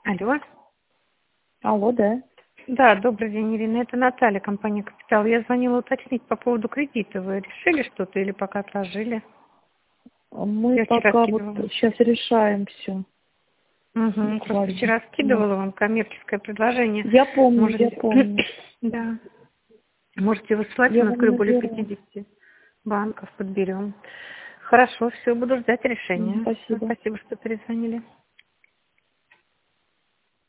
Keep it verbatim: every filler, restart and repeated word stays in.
Алло. Алло, да. Да, добрый день, Ирина. Это Наталья, компания «Капитал». Я звонила уточнить по поводу кредита. Вы решили что-то или пока отложили? Мы Я вчера пока вот скидывала. сейчас решаем все. Угу. Просто вчера скидывала вам коммерческое предложение. Я помню, Можете... я помню. Да. Можете высылать, Я у нас вам говорю, более наберу. пятидесяти банков подберем. Хорошо, все, буду ждать решения. Всё, Спасибо. спасибо, что перезвонили.